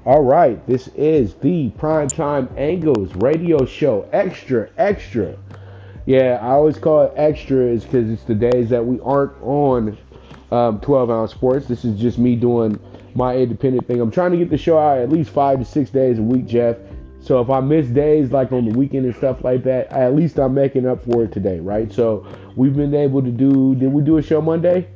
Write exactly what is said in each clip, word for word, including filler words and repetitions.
All right, this is the Primetime Angles radio show. Extra, extra. Yeah, I always call it extra is because it's the days that we aren't on um, twelve ounce sports. This is just me doing my independent thing. I'm trying to get the show out at least five to six days a week, Jeff. So if I miss days like on the weekend and stuff like that, at least I'm making up for it today, right? So we've been able to do, did we do a show Monday?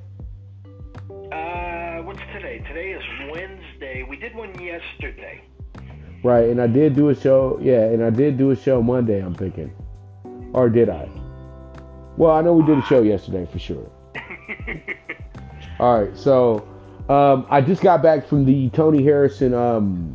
Uh, what's today? Today is Wednesday. We did one yesterday. Right, and I did do a show, yeah, and I did do a show Monday, I'm thinking. Or did I? Well, I know we did a show yesterday for sure. All right, so um, I just got back from the Tony Harrison, um,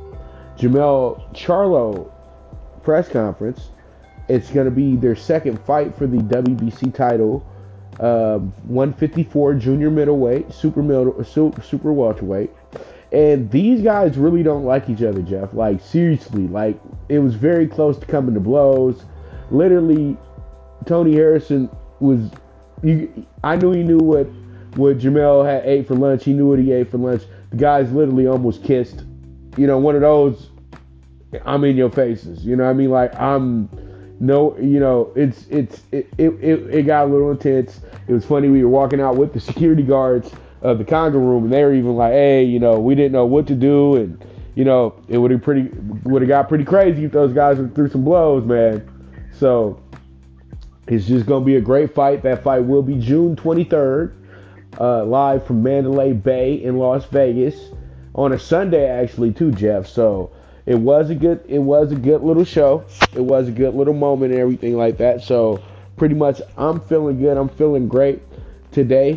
Jermell Charlo press conference. It's going to be their second fight for the W B C title, uh, one fifty-four junior middleweight, super middle, super welterweight. And these guys really don't like each other, Jeff. Like, seriously, like, it was very close to coming to blows. Literally, Tony Harrison was, you, I knew he knew what, what Jermell had ate for lunch. He knew what he ate for lunch. The guys literally almost kissed. You know, one of those, I'm in your faces. You know what I mean? Like, I'm, no, you know, it's, it's, it, it, it, it got a little intense. It was funny. We were walking out with the security guards of the Conga room, and they were even like, hey, you know, we didn't know what to do. And, you know, it would have pretty, would have got pretty crazy if those guys threw some blows, man. So it's just going to be a great fight. That fight will be June twenty-third, uh, live from Mandalay Bay in Las Vegas on a Sunday, actually, too, Jeff. So it was a good, it was a good little show. It was a good little moment and everything like that. So pretty much, I'm feeling good. I'm feeling great today.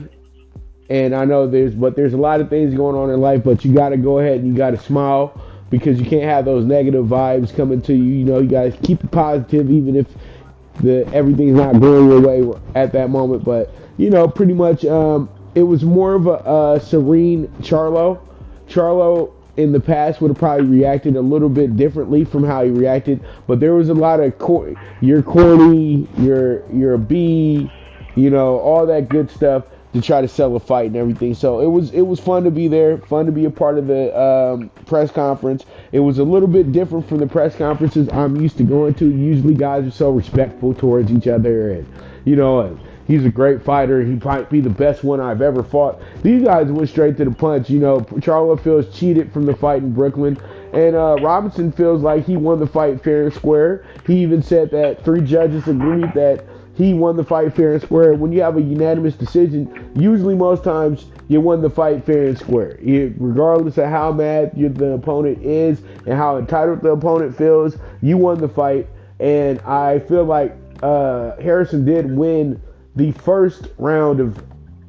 And I know there's, but there's a lot of things going on in life. But you got to go ahead and you got to smile, because you can't have those negative vibes coming to you. You know, you got to keep it positive, even if the everything's not going your way at that moment. But, you know, pretty much um, it was more of a, a serene Charlo. Charlo in the past would have probably reacted a little bit differently from how he reacted. But there was a lot of, cor- you're corny, you're, you're a B, you know, all that good stuff to try to sell a fight and everything. So it was it was fun to be there, fun to be a part of the um, press conference. It was a little bit different from the press conferences I'm used to going to. Usually guys are so respectful towards each other, and, you know, he's a great fighter. He might be the best one I've ever fought. These guys went straight to the punch. You know, Charlo feels cheated from the fight in Brooklyn, and uh, Robinson feels like he won the fight fair and square. He even said that three judges agreed that he won the fight fair and square. When you have a unanimous decision, usually most times you won the fight fair and square. You, regardless of how mad you, the opponent is and how entitled the opponent feels, you won the fight. And I feel like uh, Harrison did win the first round of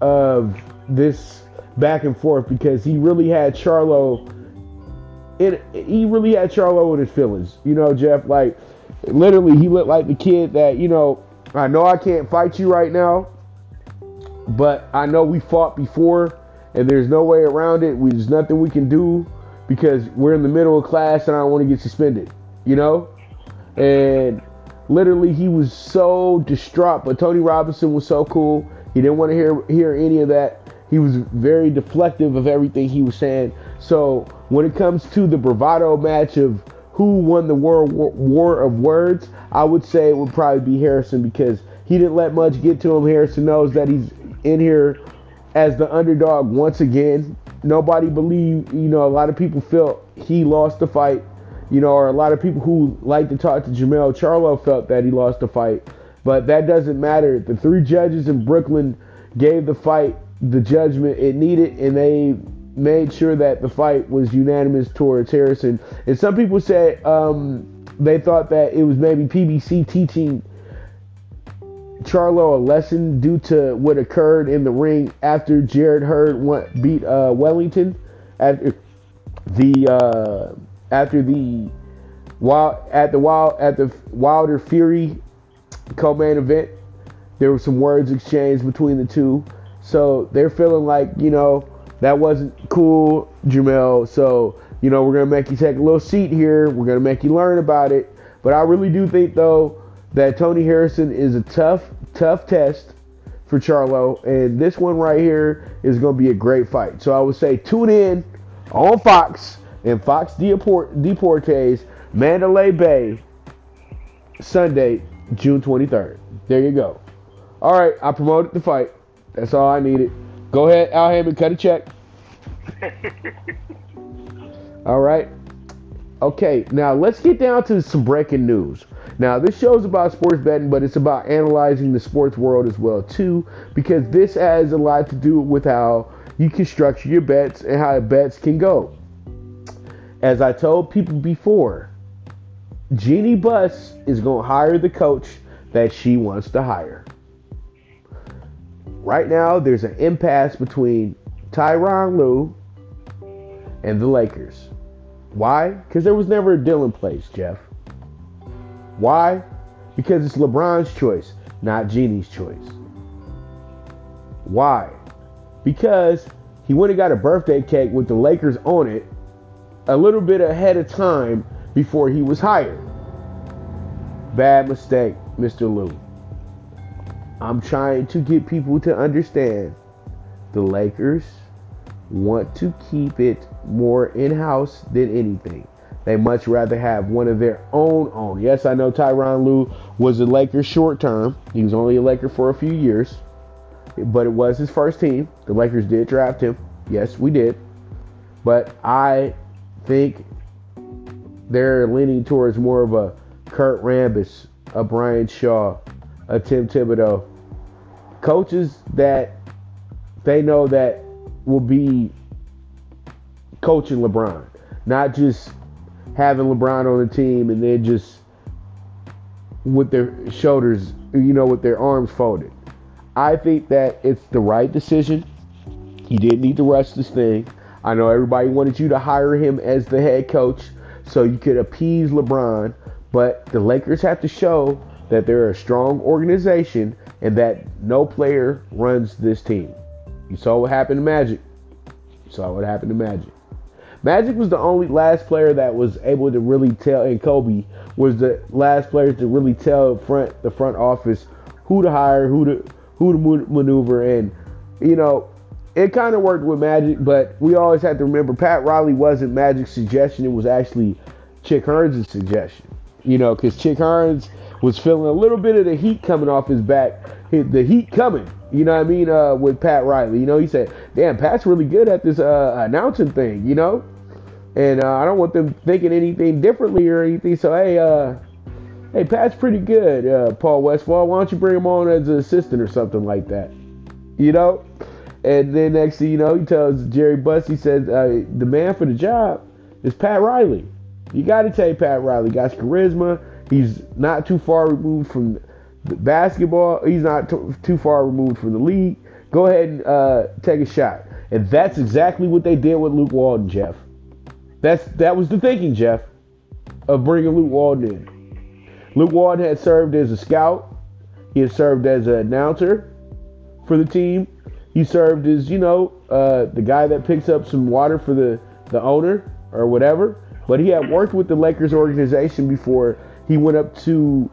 of this back and forth, because he really had Charlo in, he really had Charlo in his feelings. You know, Jeff, like, literally he looked like the kid that, you know, I know I can't fight you right now, but I know we fought before, and there's no way around it. We, there's nothing we can do because we're in the middle of class and I don't want to get suspended, you know? And literally he was so distraught, but Tony Robinson was so cool. He didn't want to hear, hear any of that. He was very deflective of everything he was saying. So when it comes to the bravado match of who won the war, war, war of words, I would say it would probably be Harrison, because he didn't let much get to him. Harrison knows that he's in here as the underdog once again. Nobody believed, you know, a lot of people felt he lost the fight, you know, or a lot of people who like to talk to Jermell Charlo felt that he lost the fight. But that doesn't matter. The three judges in Brooklyn gave the fight the judgment it needed, and they made sure that the fight was unanimous towards Harrison. And some people said um, they thought that it was maybe P B C teaching Charlo a lesson due to what occurred in the ring after Jarrett Hurd went, beat uh, Wellington after the uh, after the wild at the wild at the Wilder Fury co-main event. There were some words exchanged between the two, so they're feeling like, you know, that wasn't cool, Jermell. So, you know, we're going to make you take a little seat here. We're going to make you learn about it. But I really do think, though, that Tony Harrison is a tough, tough test for Charlo. And this one right here is going to be a great fight. So I would say tune in on Fox in Fox Deport- Deportes, Mandalay Bay, Sunday, June twenty-third. There you go. All right, I promoted the fight. That's all I needed. Go ahead, Al Hammond, cut a check. All right. Okay, now let's get down to some breaking news. Now, this show's about sports betting, but it's about analyzing the sports world as well, too, because this has a lot to do with how you can structure your bets and how bets can go. As I told people before, Jeanie Buss is going to hire the coach that she wants to hire. Right now, there's an impasse between Tyronn Lue and the Lakers. Why? Because there was never a deal in place, Jeff. Why? Because it's LeBron's choice, not Jeannie's choice. Why? Because he went and got a birthday cake with the Lakers on it a little bit ahead of time before he was hired. Bad mistake, Mister Lue. I'm trying to get people to understand the Lakers want to keep it more in-house than anything. They much rather have one of their own own. Yes, I know Tyronn Lue was a Laker short term. He was only a Laker for a few years. But it was his first team. The Lakers did draft him. Yes, we did. But I think they're leaning towards more of a Kurt Rambis, a Brian Shaw, a Tim Thibodeau. Coaches that they know that will be coaching LeBron. Not just having LeBron on the team and then just with their shoulders, you know, with their arms folded. I think that it's the right decision. You didn't need to rush this thing. I know everybody wanted you to hire him as the head coach so you could appease LeBron, but the Lakers have to show that they're a strong organization and that no player runs this team. You saw what happened to Magic. You saw what happened to Magic. Magic was the only last player that was able to really tell, and Kobe was the last player to really tell front the front office who to hire, who to who to maneuver, and you know, it kind of worked with Magic, but we always have to remember Pat Riley wasn't Magic's suggestion; it was actually Chick Hearns' suggestion. You know, because Chick Hearns was feeling a little bit of the heat coming off his back, the heat coming. You know what I mean? Uh, with Pat Riley, you know, he said, "Damn, Pat's really good at this uh, announcing thing," you know. And uh, I don't want them thinking anything differently or anything. So, hey, uh, hey, Pat's pretty good, uh, Paul Westphal. Why don't you bring him on as an assistant or something like that? You know? And then next thing you know, he tells Jerry Buss, he says, uh, the man for the job is Pat Riley. You got to take Pat Riley. Got charisma. He's not too far removed from the basketball. He's not t- too far removed from the league. Go ahead and uh, take a shot. And that's exactly what they did with Luke Walton, Jeff. That's that was the thinking, Jeff, of bringing Luke Walton in. Luke Walton had served as a scout. He had served as an announcer for the team. He served as, you know, uh, the guy that picks up some water for the, the owner or whatever. But he had worked with the Lakers organization before he went up to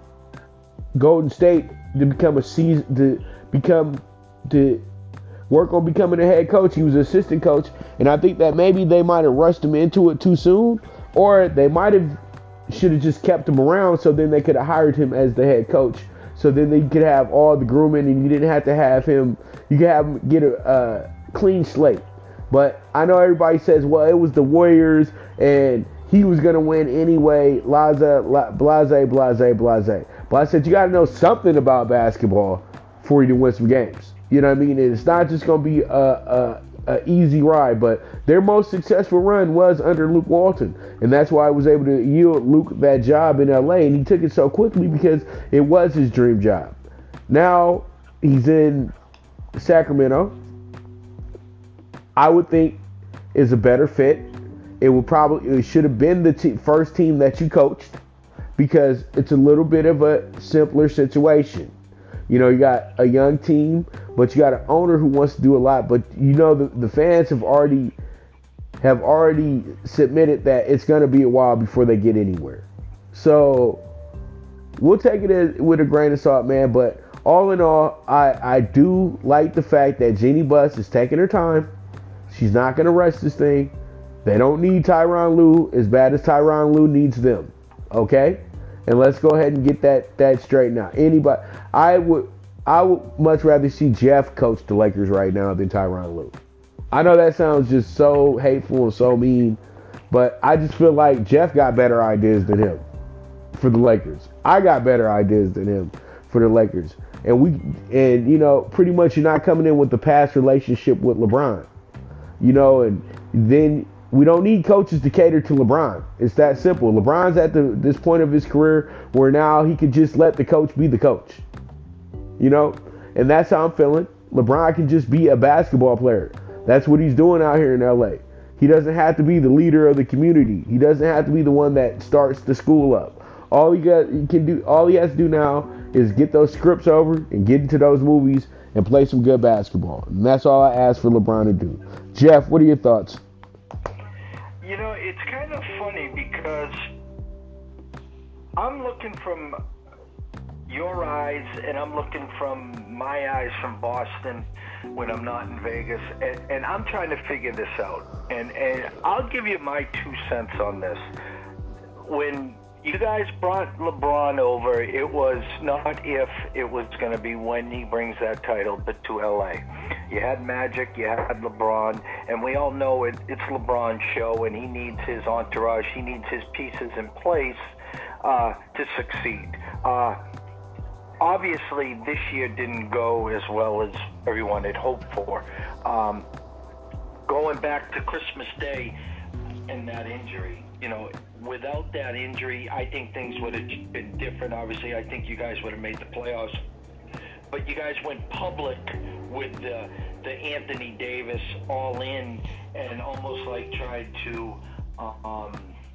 Golden State to become a season, to become to work on becoming a head coach. He was an assistant coach, and I think that maybe they might have rushed him into it too soon, or they might have should have just kept him around so then they could have hired him as the head coach. So then they could have all the grooming, and you didn't have to have him. You could have him get a uh, clean slate. But I know everybody says, well, it was the Warriors, and he was going to win anyway. Blase, blase, blase, blase. But I said you got to know something about basketball for you to win some games. You know what I mean? And it's not just going to be a, a, a easy ride, but their most successful run was under Luke Walton. And that's why I was able to yield Luke that job in L A, and he took it so quickly because it was his dream job. Now he's in Sacramento. I would think is a better fit. It would probably, it should have been the te- first team that you coached because it's a little bit of a simpler situation. You know, you got a young team, but you got an owner who wants to do a lot. But you know, the, the fans have already have already submitted that it's going to be a while before they get anywhere. So we'll take it as, with a grain of salt, man. But all in all, I, I do like the fact that Jeanie Buss is taking her time. She's not going to rush this thing. They don't need Tyronn Lue as bad as Tyronn Lue needs them. Okay? And let's go ahead and get that that straightened out. Anybody, I would I would much rather see Jeff coach the Lakers right now than Tyronn Lue. I know that sounds just so hateful and so mean, but I just feel like Jeff got better ideas than him for the Lakers. I got better ideas than him for the Lakers. And we and you know, pretty much you're not coming in with the past relationship with LeBron. You know, and then we don't need coaches to cater to LeBron. It's that simple. LeBron's at the, this point of his career where now he could just let the coach be the coach. You know? And that's how I'm feeling. LeBron can just be a basketball player. That's what he's doing out here in L A. He doesn't have to be the leader of the community. He doesn't have to be the one that starts the school up. All he got he can do all he has to do now is get those scripts over and get into those movies and play some good basketball. And that's all I ask for LeBron to do. Jeff, what are your thoughts? You know, it's kind of funny because I'm looking from your eyes and I'm looking from my eyes from Boston when I'm not in Vegas, and, and I'm trying to figure this out. And, and I'll give you my two cents on this. When you guys brought LeBron over, it was not if, it was going to be when he brings that title to L A. You had Magic, you had LeBron, and we all know it, it's LeBron's show, and he needs his entourage, he needs his pieces in place uh, to succeed. Uh, obviously, this year didn't go as well as everyone had hoped for. Um, going back to Christmas Day and that injury, you know, without that injury, I think things would have been different. Obviously, I think you guys would have made the playoffs. But you guys went public with the, the Anthony Davis all in and almost like tried to, um,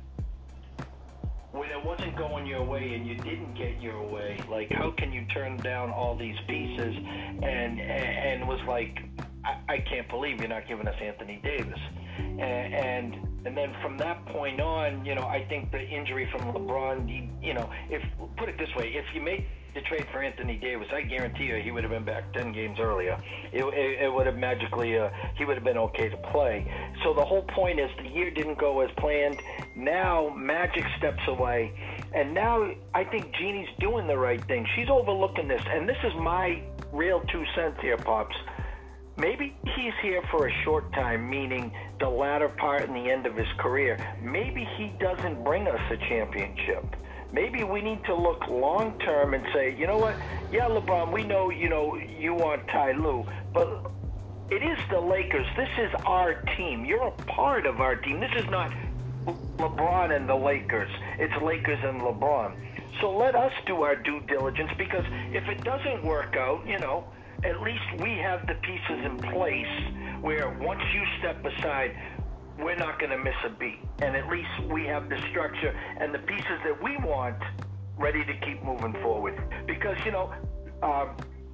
when it wasn't going your way and you didn't get your way, like how can you turn down all these pieces and and was like, I, I can't believe you're not giving us Anthony Davis. And, and and then from that point on, you know, I think the injury from LeBron, you, you know, if put it this way, if you make the trade for Anthony Davis, I guarantee you he would have been back ten games earlier. It, it, it would have magically, uh, he would have been okay to play. So the whole point is the year didn't go as planned. Now Magic steps away, and now I think Jeannie's doing the right thing. She's overlooking this, and this is my real two cents here, Pops. Maybe he's here for a short time, meaning the latter part and the end of his career. Maybe he doesn't bring us a championship. Maybe we need to look long term and say, you know what? Yeah, LeBron, we know, you know, you want Ty Lue, but it is the Lakers. This is our team. You're a part of our team. This is not LeBron and the Lakers. It's Lakers and LeBron. So let us do our due diligence, because if it doesn't work out, you know, at least we have the pieces in place where once you step aside, we're not going to miss a beat. And at least we have the structure and the pieces that we want ready to keep moving forward. Because, you know, uh,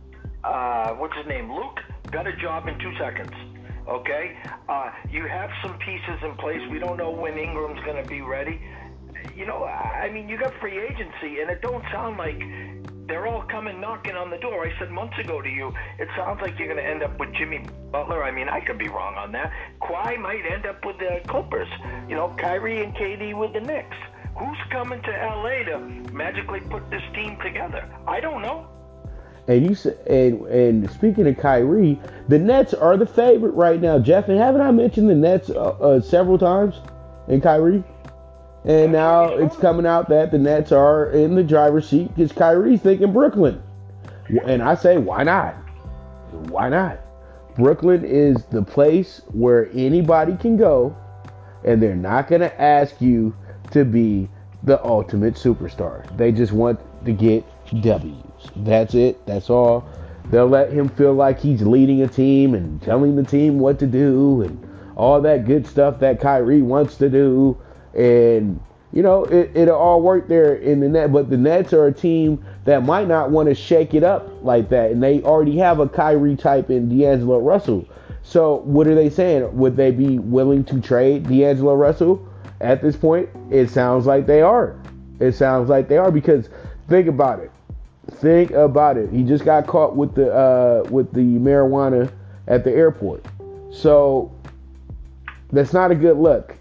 uh, what's his name? Luke got a job in two seconds. Okay? Uh, you have some pieces in place. We don't know when Ingram's going to be ready. You know, I mean, you got free agency, and it don't sound like they're all coming knocking on the door. I said months ago to you, it sounds like you're going to end up with Jimmy Butler. I mean, I could be wrong on that. Kawhi might end up with the Clippers. You know, Kyrie and K D with the Knicks. Who's coming to L A to magically put this team together? I don't know. And you said, and, and speaking of Kyrie, the Nets are the favorite right now, Jeff. And haven't I mentioned the Nets uh, uh, several times in Kyrie? And now it's coming out that the Nets are in the driver's seat because Kyrie's thinking Brooklyn. And I say, why not? Why not? Brooklyn is the place where anybody can go, and they're not going to ask you to be the ultimate superstar. They just want to get W's. That's it. That's all. They'll let him feel like he's leading a team and telling the team what to do and all that good stuff that Kyrie wants to do. And, you know, it, it'll all work there in the net. But the Nets are a team that might not want to shake it up like that. And they already have a Kyrie type in D'Angelo Russell. So what are they saying? Would they be willing to trade D'Angelo Russell at this point? It sounds like they are. It sounds like they are, because think about it. Think about it. He just got caught with the uh, with the marijuana at the airport. So that's not a good look.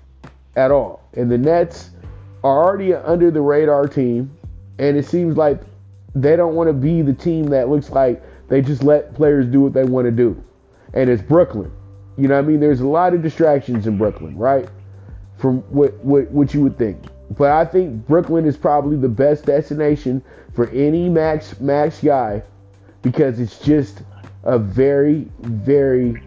at all. And the Nets are already an under the radar team, and it seems like they don't want to be the team that looks like they just let players do what they want to do. And it's Brooklyn. You know what I mean? There's a lot of distractions in Brooklyn, right? From what, what, what you would think. But I think Brooklyn is probably the best destination for any max max guy because it's just a very, very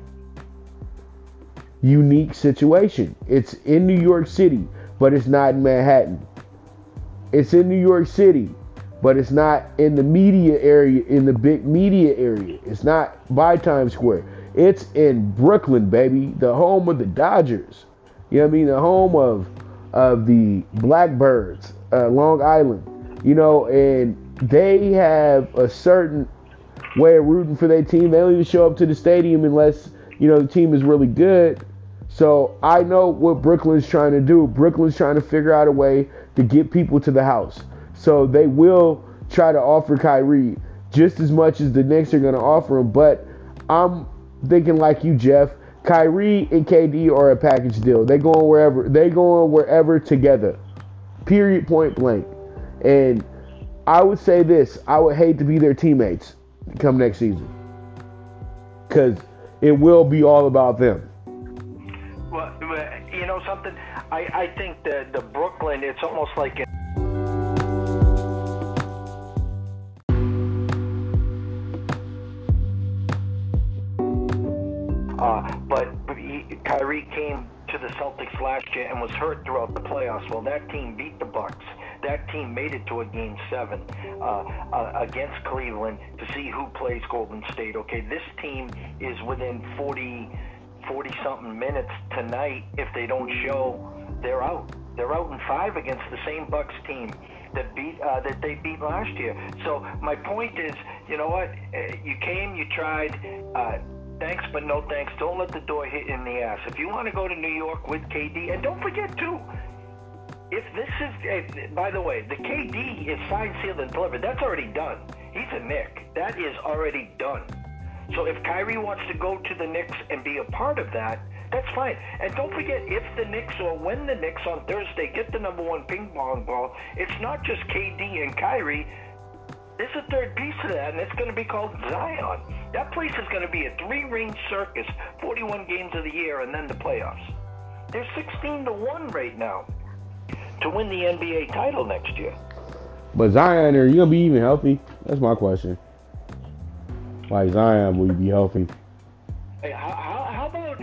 unique situation. It's in New York City, but it's not in Manhattan. It's in New York City, but it's not in the media area, in the big media area. It's not by Times Square. It's in Brooklyn, baby, the home of the Dodgers. You know what I mean? The home of of the Blackbirds, uh, Long Island. You know, and they have a certain way of rooting for their team. They don't even show up to the stadium unless, you know, the team is really good. So I know what Brooklyn's trying to do. Brooklyn's trying to figure out a way to get people to the house. So they will try to offer Kyrie just as much as the Knicks are going to offer him. But I'm thinking like you, Jeff. Kyrie and K D are a package deal. They going wherever. They going wherever together. Period. Point blank. And I would say this: I would hate to be their teammates come next season because it will be all about them. Well, you know something. I I think that the Brooklyn. It's almost like. A- Uh, but he, Kyrie came to the Celtics last year and was hurt throughout the playoffs. Well, that team beat the Bucks. That team made it to a game seven uh, uh, against Cleveland to see who plays Golden State. Okay, this team is within forty, forty-something minutes tonight. If they don't show, they're out. They're out in five against the same Bucks team that beat uh, that they beat last year. So my point is, you know what? You came, you tried. Uh, Thanks, but no thanks. Don't let the door hit you in the ass. If you want to go to New York with K D, and don't forget, too, if this is, uh, by the way, the K D is signed, sealed, and delivered. That's already done. He's a Knick. That is already done. So if Kyrie wants to go to the Knicks and be a part of that, that's fine. And don't forget, if the Knicks or when the Knicks on Thursday get the number one ping pong ball, it's not just K D and Kyrie. There's a third piece to that, and it's going to be called Zion. That place is going to be a three-ring circus, forty-one games of the year, and then the playoffs. They're sixteen to one right now to win the N B A title next year. But Zion, are you going to be even healthy? That's my question. Like, Zion, will you be healthy? Hey, how, how, how about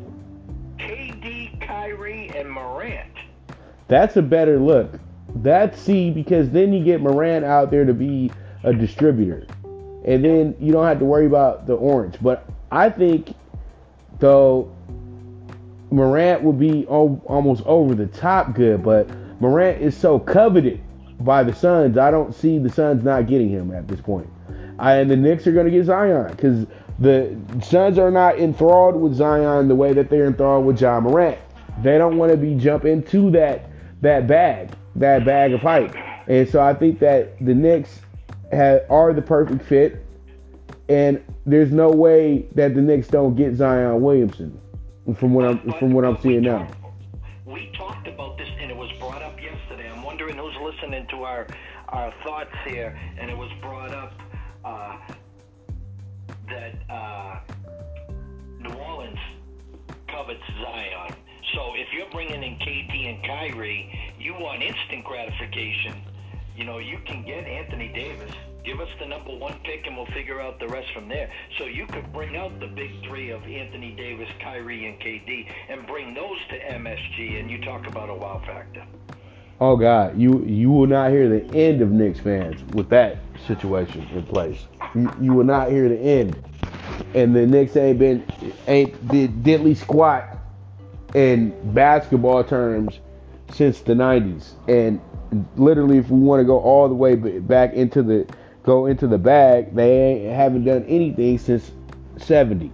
K D, Kyrie, and Morant? That's a better look. That's see, because then you get Morant out there to be a distributor. And then you don't have to worry about the orange. But I think, though, Morant will be o- almost over the top good. But Morant is so coveted by the Suns, I don't see the Suns not getting him at this point. I, and the Knicks are going to get Zion because the Suns are not enthralled with Zion the way that they're enthralled with Ja Morant. They don't want to be jump into that that bag, that bag of hype. And so I think that the Knicks have, are the perfect fit, and there's no way that the Knicks don't get Zion Williamson from what I'm But- from what I'm but seeing we now. talked- We talked about this, and it was brought up yesterday. I'm wondering who's listening to our our thoughts here, and it was brought up uh, that uh, New Orleans covets Zion. So if you're bringing in K D and Kyrie, you want instant gratification. You know, you can get Anthony Davis. Give us the number one pick, and we'll figure out the rest from there. So you could bring out the big three of Anthony Davis, Kyrie, and K D, and bring those to M S G, and you talk about a wow factor. Oh God, you you will not hear the end of Knicks fans with that situation in place. You, you will not hear the end, and the Knicks ain't been ain't did diddly squat in basketball terms since the nineties. And literally, if we want to go all the way back into the go into the bag, they ain't, haven't done anything since seventy.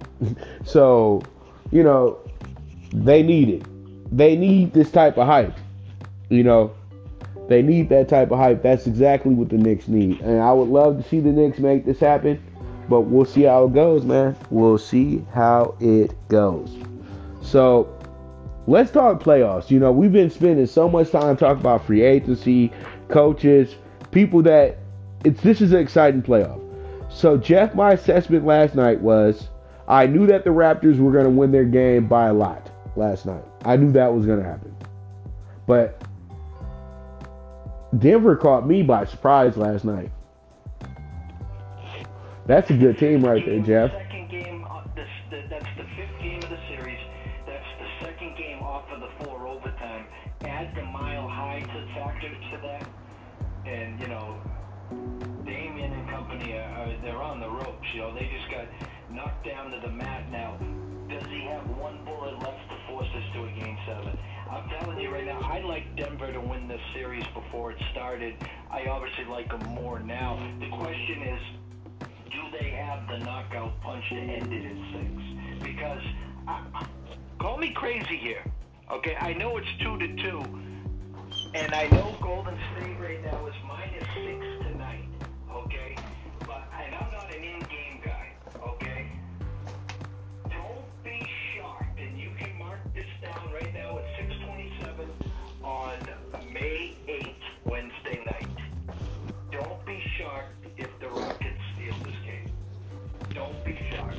So, you know, they need it. They need this type of hype. You know, they need that type of hype. That's exactly what the Knicks need. And I would love to see the Knicks make this happen, but we'll see how it goes, man. We'll see how it goes. So, let's talk playoffs. You know, we've been spending so much time talking about free agency, coaches, people that it's this is an exciting playoff. So, Jeff, my assessment last night was I knew that the Raptors were going to win their game by a lot last night. I knew that was going to happen. But Denver caught me by surprise last night. That's a good team right there, Jeff. Second game, this, that's the fifth game of the series. That's the second game off of the four overtime. Add the mile high to factor to that, and you know, Damian and company are, are they're on the ropes. You know, they just got knocked down to the mat. Now, does he have one bullet left to force us to a game seven? I'm telling you right now, I like Denver to win this series before it started. I obviously like them more now. The question is, do they have the knockout punch to end it in six? Because, I, I, call me crazy here, okay? I know it's two to two, and I know Golden State right now is minus six tonight, okay? But, and I'm not an in-game guy, okay? Don't be shocked, and you can mark this down right now at six twenty-seven on May eighth, Wednesday night. Don't be shocked if the Rockets steal this game. Don't be shocked.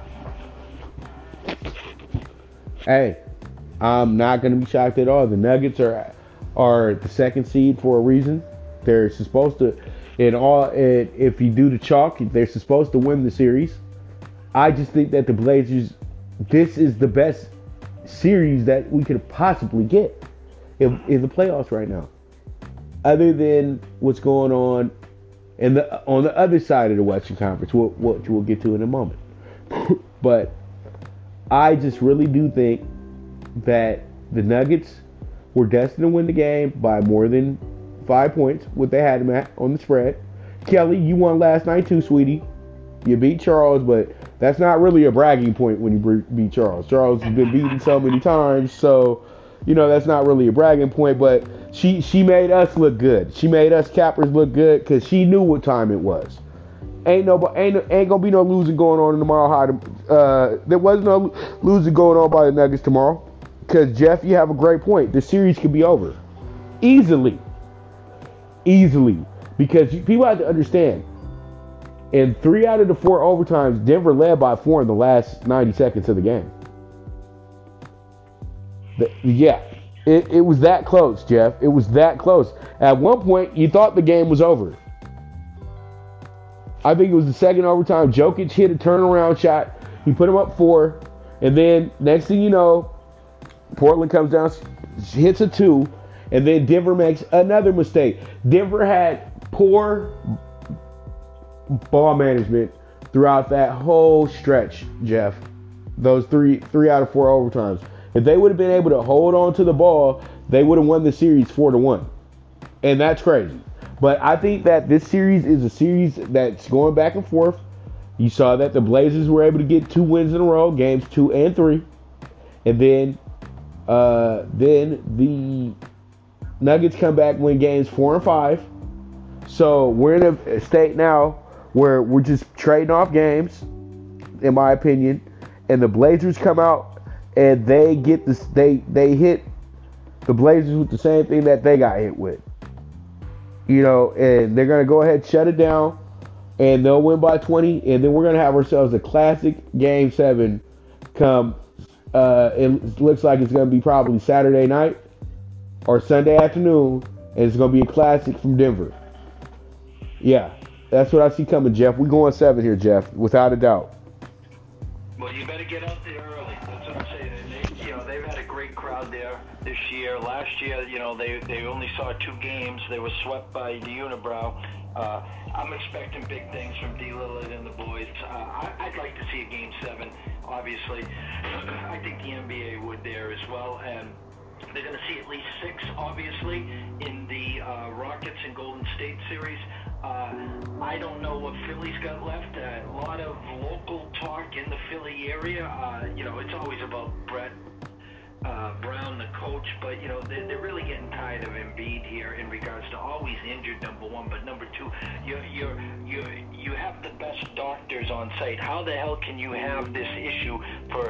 Hey, I'm not going to be shocked at all. The Nuggets are are the second seed for a reason. They're supposed to, in all, it, if you do the chalk, they're supposed to win the series. I just think that the Blazers, this is the best series that we could possibly get in, in the playoffs right now. Other than what's going on in the on the other side of the Western Conference, which we'll get to in a moment. But I just really do think that the Nuggets were destined to win the game by more than five points, what they had them at on the spread. Kelly, you won last night too, sweetie. You beat Charles, but that's not really a bragging point when you beat Charles. Charles has been beaten so many times, so you know that's not really a bragging point. But she she made us look good. She made us Cappers look good because she knew what time it was. Ain't no ain't ain't gonna be no losing going on tomorrow. High, uh, there was no losing going on by the Nuggets tomorrow. Because Jeff, you have a great point. The series could be over easily, easily. Because you, people have to understand. In three out of the four overtimes, Denver led by four in the last ninety seconds of the game. The, yeah, it, it was that close, Jeff. It was that close. At one point, you thought the game was over. I think it was the second overtime. Jokic hit a turnaround shot. He put him up four. And then, next thing you know, Portland comes down, hits a two. And then Denver makes another mistake. Denver had poor ball management throughout that whole stretch, Jeff. Those three three out of four overtimes. If they would have been able to hold on to the ball, they would have won the series four to one. And that's crazy. But I think that this series is a series that's going back and forth. You saw that the Blazers were able to get two wins in a row, games two and three. And then uh, then the Nuggets come back, win games four and five. So we're in a state now where we're just trading off games, in my opinion. And the Blazers come out and they get this. They they hit the Blazers with the same thing that they got hit with. You know, and they're gonna go ahead and shut it down, and they'll win by twenty. And then we're gonna have ourselves a classic Game Seven. Come, uh, it looks like it's gonna be probably Saturday night or Sunday afternoon, and it's gonna be a classic from Denver. Yeah, that's what I see coming, Jeff. We're going seven here, Jeff, without a doubt. Well, you better get out there early. That's what I'm saying. They, you know, they've had a great crowd there this year. Last year, you know, they they only saw two games. They were swept by the Unibrow. Uh, I'm expecting big things from D. Lillard and the boys. Uh, I, I'd like to see a Game seven, obviously. I think the N B A would there as well. And they're going to see at least six, obviously, in the uh, Rockets and Golden State series. Uh, I don't know what Philly's got left. Uh, a lot of local talk in the Philly area. Uh, you know, it's always about Brett uh, Brown, the coach, but, you know, they're, they're really getting tired of Embiid here in regards to always injured, number one. But number two, you you you you have the best doctors on site. How the hell can you have this issue for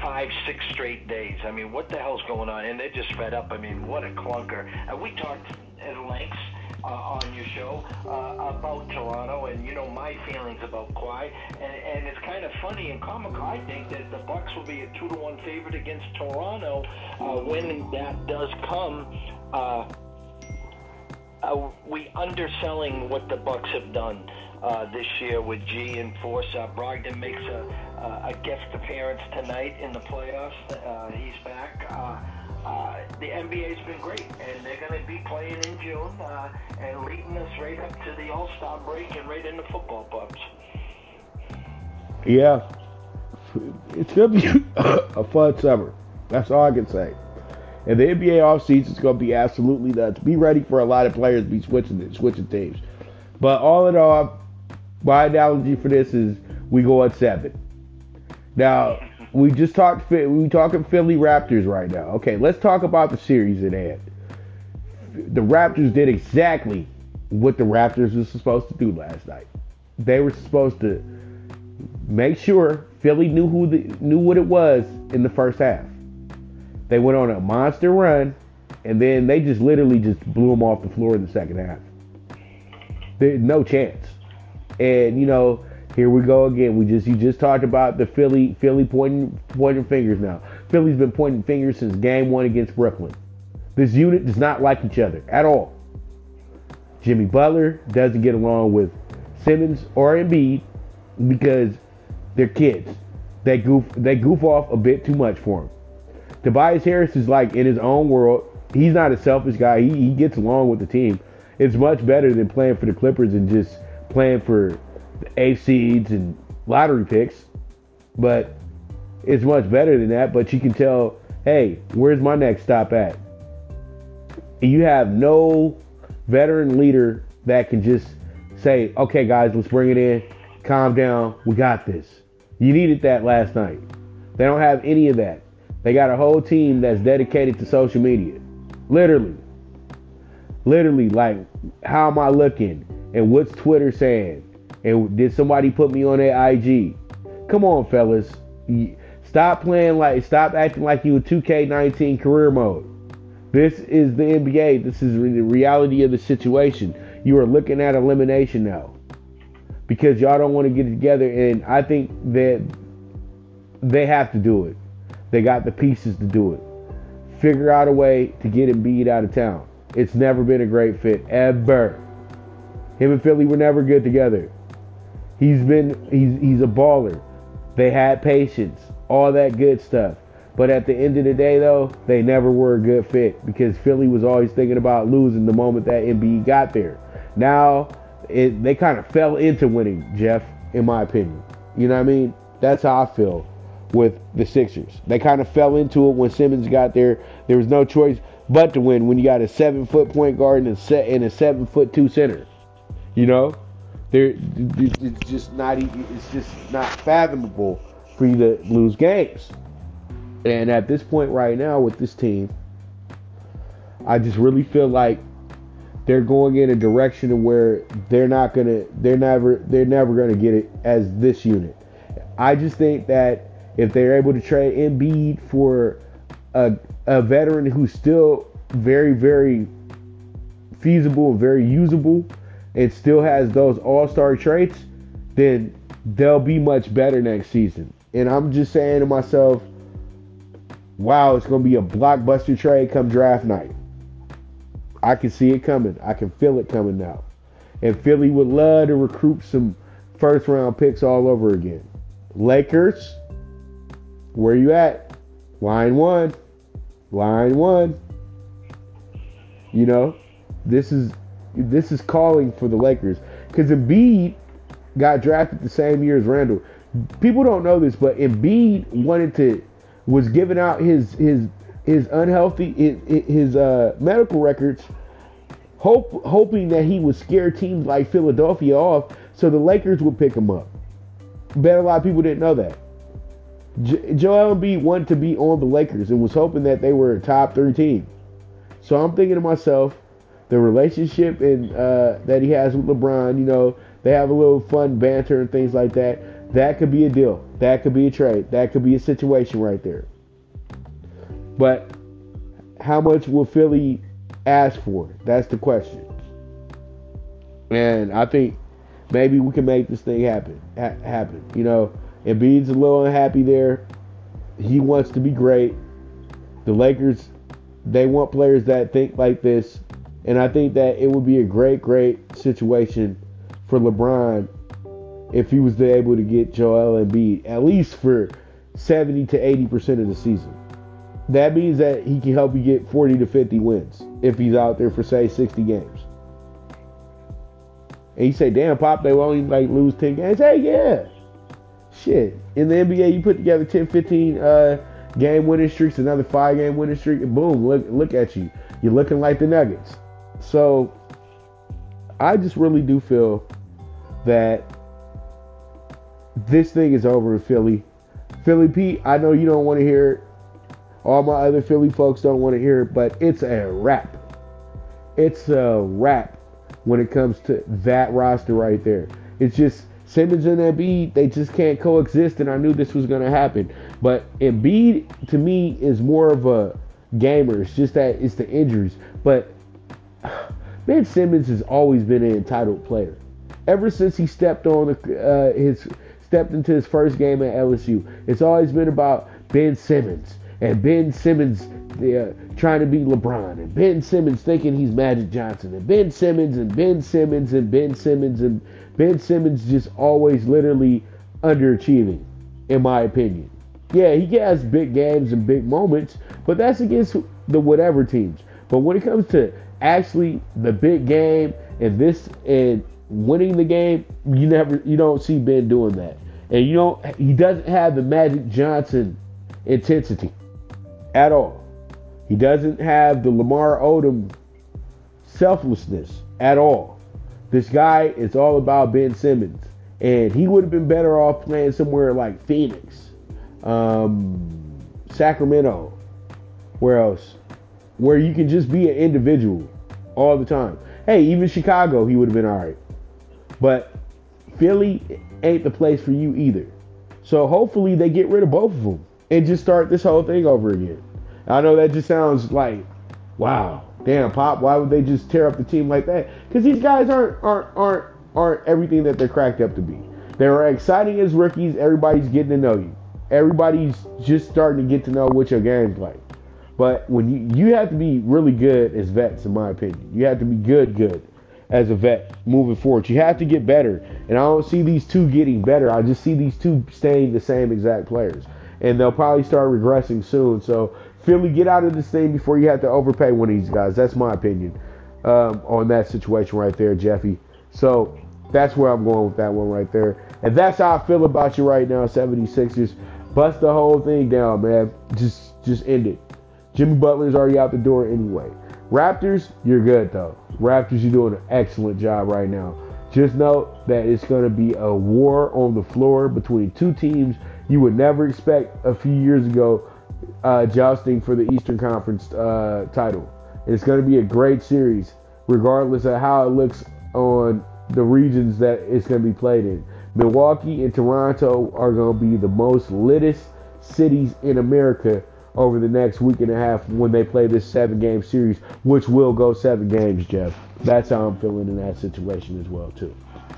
five, six straight days. I mean, what the hell's going on? And they're just fed up. I mean, what a clunker. Uh, we talked at length uh, on your show uh, about Toronto, and you know my feelings about Kawhi. And, and it's kind of funny and comical. I think that the Bucks will be a two to one favorite against Toronto uh, when that does come. Uh, uh, we underselling what the Bucks have done uh, this year with G and Force. Uh, Brogdon makes a, a, a guest appearance tonight in the playoffs. Uh, he's back. Uh, uh, the N B A's been great, and they're going to be playing in June uh, and leading us right up to the All-Star break and right into football pubs. Yeah, it's going to be a fun summer. That's all I can say. And the N B A offseason is going to be absolutely nuts. Be ready for a lot of players to be switching switching teams. But all in all, my analogy for this is we go at seven. Now, we just talked, we talking Philly Raptors right now. Okay, let's talk about the series at hand. The Raptors did exactly what the Raptors were supposed to do last night. They were supposed to make sure Philly knew who the, knew what it was in the first half. They went on a monster run, and then they just literally just blew them off the floor in the second half. There's no chance. And, you know, here we go again. We just you just talked about the Philly Philly pointing pointing fingers now. Philly's been pointing fingers since game one against Brooklyn. This unit does not like each other at all. Jimmy Butler doesn't get along with Simmons or Embiid because they're kids. They goof they goof off a bit too much for him. Tobias Harris is like in his own world. He's not a selfish guy. He, he gets along with the team. It's much better than playing for the Clippers and just playing for the eighth seeds and lottery picks. But it's much better than that. But you can tell, hey, where's my next stop at? You have no veteran leader that can just say, okay, guys, let's bring it in. Calm down. We got this. You needed that last night. They don't have any of that. They got a whole team that's dedicated to social media. Literally. Literally, like, how am I looking? And what's Twitter saying? And did somebody put me on their I G? Come on, fellas. Stop playing like, stop acting like you in two K nineteen career mode. This is the N B A. This is the reality of the situation. You are looking at elimination now. Because y'all don't want to get together. And I think that they have to do it. They got the pieces to do it. Figure out a way to get Embiid out of town. It's never been a great fit, ever. Him and Philly were never good together. He's been, he's he's a baller. They had patience, all that good stuff. But at the end of the day, though, they never were a good fit because Philly was always thinking about losing the moment that Embiid got there. Now, it, they kind of fell into winning, Jeff, in my opinion. You know what I mean? That's how I feel with the Sixers. They kind of fell into it when Simmons got there. There was no choice but to win when you got a seven-foot point guard and a, set, and a seven-foot two center. You know? There, it's just not it's just not fathomable for you to lose games. And at this point right now with this team, I just really feel like they're going in a direction of where they're not gonna they're never they're never gonna get it as this unit. I just think that if they're able to trade Embiid for a, a veteran who's still very, very feasible and very usable and still has those all-star traits, then they'll be much better next season. And I'm just saying to myself, wow, it's going to be a blockbuster trade come draft night. I can see it coming. I can feel it coming now. And Philly would love to recruit some first-round picks all over again. Lakers, where you at? Line one. Line one. You know, this is this is calling for the Lakers. Because Embiid got drafted the same year as Randall. People don't know this, but Embiid wanted to, was giving out his his his unhealthy, his, his uh, medical records, hope, hoping that he would scare teams like Philadelphia off so the Lakers would pick him up. Bet a lot of people didn't know that. J- Joel Embiid wanted to be on the Lakers and was hoping that they were a top three team. So I'm thinking to myself, the relationship and uh, that he has with LeBron, you know, they have a little fun banter and things like that. That could be a deal. That could be a trade. That could be a situation right there. But how much will Philly ask for? That's the question. And I think maybe we can make this thing happen. Ha- happen. You know, Embiid's a little unhappy there. He wants to be great. The Lakers, they want players that think like this. And I think that it would be a great, great situation for LeBron if he was able to get Joel Embiid, at least for seventy to eighty percent of the season. That means that he can help you get forty to fifty wins if he's out there for, say, sixty games. And you say, damn, Pop, they will only like lose ten games. Hey, yeah. Shit. In the N B A, you put together ten, fifteen uh, game winning streaks, another five game winning streak, and boom, look, look at you. You're looking like the Nuggets. So I just really do feel that this thing is over in Philly. Philly Pete, I know you don't want to hear it. All my other Philly folks don't want to hear it, but it's a wrap. It's a wrap when it comes to that roster right there. It's just Simmons and Embiid, they just can't coexist, and I knew this was going to happen. But Embiid, to me, is more of a gamer. It's just that it's the injuries. But Ben Simmons has always been an entitled player. Ever since he stepped on the, uh, his stepped into his first game at L S U, it's always been about Ben Simmons. And Ben Simmons uh, trying to be LeBron. And Ben Simmons thinking he's Magic Johnson. And Ben Simmons and Ben Simmons and Ben Simmons. And Ben Simmons just always literally underachieving, in my opinion. Yeah, he has big games and big moments, but that's against the whatever teams. But when it comes to actually the big game and this and winning the game, you never, you don't see Ben doing that. And you don't, he doesn't have the Magic Johnson intensity at all. He doesn't have the Lamar Odom selflessness at all. This guy is all about Ben Simmons, and he would have been better off playing somewhere like Phoenix, um, Sacramento, where else, where you can just be an individual all the time. Hey, even Chicago, he would have been all right. But Philly ain't the place for you either. So hopefully they get rid of both of them and just start this whole thing over again. I know that just sounds like, wow, damn, Pop, why would they just tear up the team like that? Because these guys aren't aren't aren't aren't everything that they're cracked up to be. They're exciting as rookies. Everybody's getting to know you. Everybody's just starting to get to know what your game's like. But when you you have to be really good as vets, in my opinion. You have to be good, good as a vet moving forward. You have to get better. And I don't see these two getting better. I just see these two staying the same exact players. And they'll probably start regressing soon. So Philly, get out of this thing before you have to overpay one of these guys. That's my opinion um, on that situation right there, Jeffy. So that's where I'm going with that one right there. And that's how I feel about you right now, seventy-sixers. Bust the whole thing down, man. Just, just end it. Jimmy Butler's already out the door anyway. Raptors, you're good, though. Raptors, you're doing an excellent job right now. Just know that it's going to be a war on the floor between two teams you would never expect a few years ago uh, jousting for the Eastern Conference uh, title. It's going to be a great series, regardless of how it looks on the regions that it's going to be played in. Milwaukee and Toronto are going to be the most littest cities in America over the next week and a half when they play this seven-game series, which will go seven games, Jeff. That's how I'm feeling in that situation as well, too.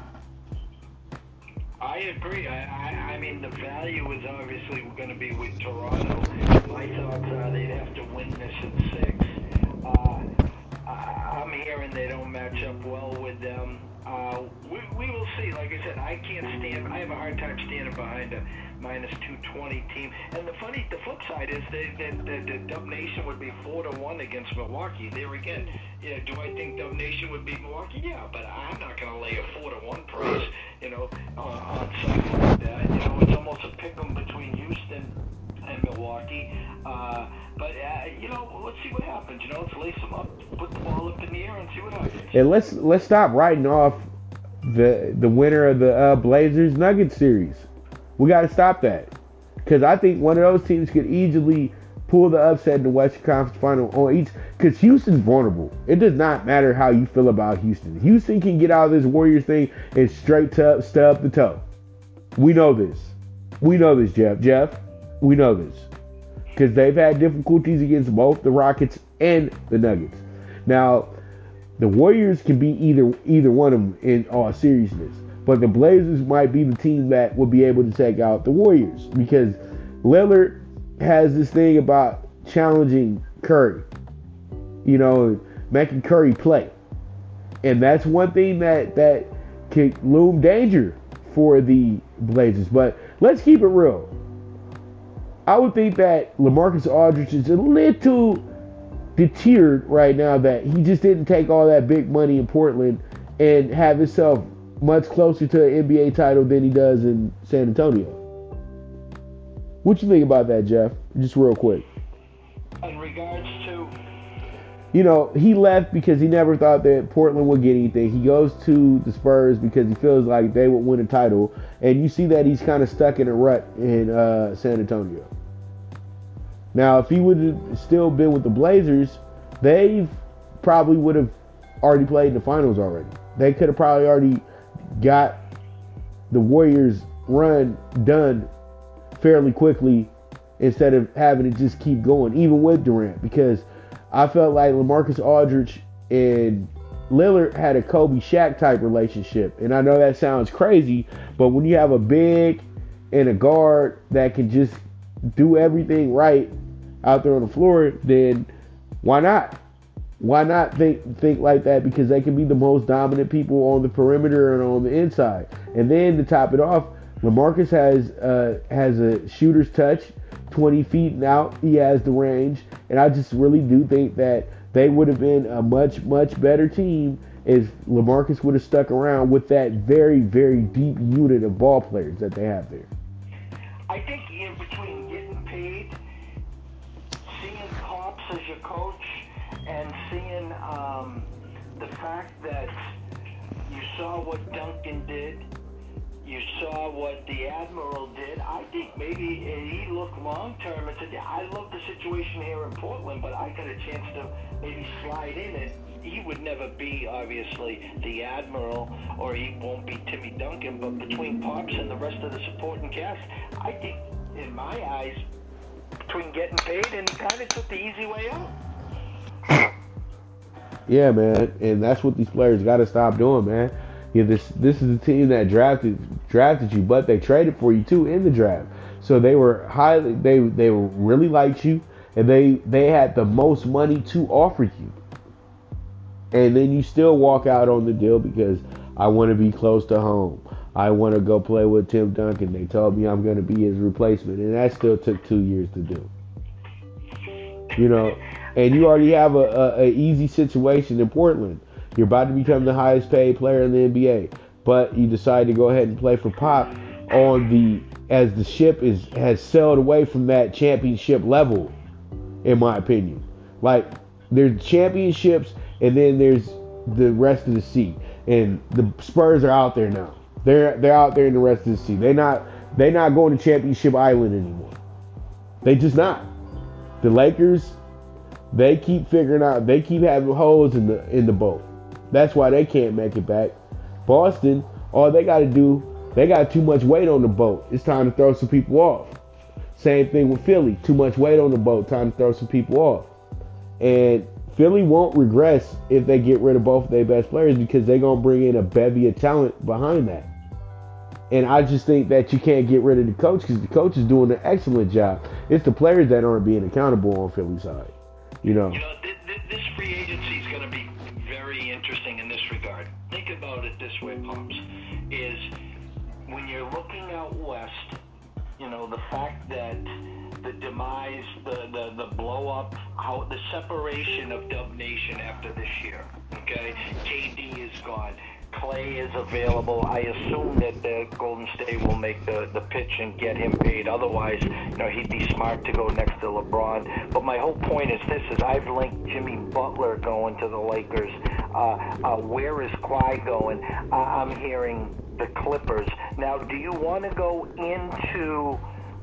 I agree. I, I, I mean, the value is obviously going to be with Toronto. My thoughts are they'd have to win this in six. Uh, I, I'm hearing they don't match up well with them. Uh, we, we will see. Like I said, I can't stand. I have a hard time standing behind a minus two twenty team. And the funny, the flip side is that the, the, the Dub Nation would be four to one against Milwaukee. There again, yeah. Do I think Dub Nation would beat Milwaukee? Yeah, but I'm not going to lay a four to one price, you know, on, on something like that. You know, it's almost a pick 'em between Houston and Milwaukee. Uh, but uh, you know, let's see what happens. You know, let's lace them up, put the ball up in the air, and see what happens. And let's let's stop writing off the the winner of the uh, Blazers Nuggets series. We got to stop that, because I think one of those teams could easily pull the upset in the Western Conference Final on each. Because Houston's vulnerable. It does not matter how you feel about Houston. Houston can get out of this Warriors thing and straight to stub the toe. We know this. We know this, Jeff. Jeff, we know this. Because they've had difficulties against both the Rockets and the Nuggets. Now, the Warriors can be either either one of them in all seriousness. But the Blazers might be the team that will be able to take out the Warriors. Because Lillard has this thing about challenging Curry. You know, making Curry play. And that's one thing that, that could loom danger for the Blazers. But let's keep it real. I would think that LaMarcus Aldridge is a little deterred right now that he just didn't take all that big money in Portland and have himself much closer to an N B A title than he does in San Antonio. What you think about that, Jeff? Just real quick. In regards to... You know, he left because he never thought that Portland would get anything. He goes to the Spurs because he feels like they would win a title. And you see that he's kind of stuck in a rut in uh, San Antonio. Now, if he would have still been with the Blazers, they probably would have already played in the finals already. They could have probably already got the Warriors' run done fairly quickly instead of having to just keep going, even with Durant, because I felt like LaMarcus Aldridge and Lillard had a Kobe Shaq type relationship. And I know that sounds crazy, but when you have a big and a guard that can just do everything right out there on the floor, then why not? Why not think think like that? Because they can be the most dominant people on the perimeter and on the inside. And then to top it off, LaMarcus has uh, has a shooter's touch, twenty feet and out. He has the range. And I just really do think that they would have been a much, much better team if LaMarcus would have stuck around with that very, very deep unit of ball players that they have there. I think in between getting paid, seeing Pops as your coach, and seeing um, the fact that you saw what Duncan did, you saw what the Admiral did, I think maybe he looked long-term and said, I love the situation here in Portland, but I got a chance to maybe slide in, and he would never be, obviously, the Admiral, or he won't be Timmy Duncan, but between Pops and the rest of the supporting cast, I think, in my eyes, between getting paid and he kind of took the easy way out. Yeah, man, and that's what these players got to stop doing, man. Yeah, this this is the team that drafted drafted you, but they traded for you too in the draft. So they were highly they they really liked you, and they they had the most money to offer you. And then you still walk out on the deal because I want to be close to home. I want to go play with Tim Duncan. They told me I'm going to be his replacement, and that still took two years to do. You know, and you already have a, a, a easy situation in Portland. You're about to become the highest paid player in the N B A, but you decide to go ahead and play for Pop on the as the ship is has sailed away from that championship level, in my opinion. Like, there's championships, and then there's the rest of the sea, and the Spurs are out there now. They're they're out there in the rest of the sea. They're not they're not going to Championship Island anymore. They just not. The Lakers, they keep figuring out. They keep having holes in the in the boat. That's why they can't make it back. Boston, all they got to do, they got too much weight on the boat. It's time to throw some people off. Same thing with Philly. Too much weight on the boat. Time to throw some people off. And Philly won't regress if they get rid of both of their best players because they're going to bring in a bevy of talent behind that. And I just think that you can't get rid of the coach because the coach is doing an excellent job. It's the players that aren't being accountable on Philly's side. You know, you know th- th- this free agency is going to be very interesting in this regard. Think about it this way, Pops, is when you're looking out west, you know, the fact that the demise, the, the, the blow up, how the separation of Dub Nation after this year, okay? K D is gone. Clay is available. I assume that the Golden State will make the, the pitch and get him paid. Otherwise, you know, he'd be smart to go next to LeBron. But my whole point is this, is I've linked Jimmy Butler going to the Lakers. Uh, uh, where is Kawhi going? Uh, I'm hearing the Clippers. Now, do you want to go into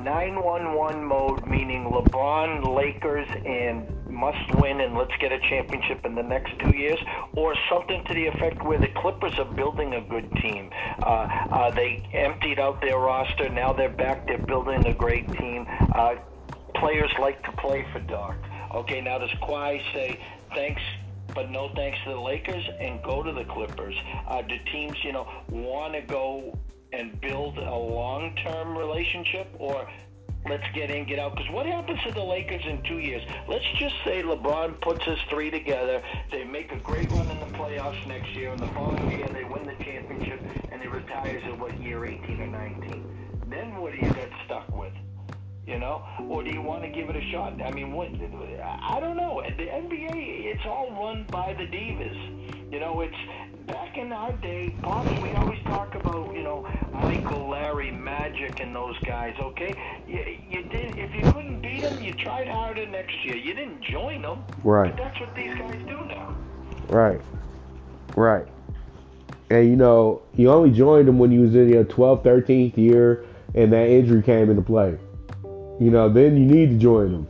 nine one one mode, meaning LeBron, Lakers, and must win and let's get a championship in the next two years, or something to the effect where the Clippers are building a good team. Uh, uh, they emptied out their roster. Now they're back. They're building a great team. Uh, players like to play for Doc. Okay, now does Kawhi say thanks, but no thanks to the Lakers and go to the Clippers? Uh, do teams, you know, want to go and build a long-term relationship, or let's get in, get out? Because what happens to the Lakers in two years? Let's just say LeBron puts his three together, they make a great run in the playoffs next year, and the following year they win the championship, and he retires at, what, year eighteen or nineteen? Then what do you get stuck with? You know? Or do you want to give it a shot? I mean, what? I don't know. The N B A, it's all run by the divas. You know, it's back in our day, Bobby, we always talk about, you know, Michael, Larry, Magic, and those guys, okay? You, you did, if you couldn't beat them, you tried harder next year. You didn't join them. Right. But that's what these guys do now. Right. Right. And, you know, you only joined them when you was in your twelfth, thirteenth year, and that injury came into play. You know, then you need to join them.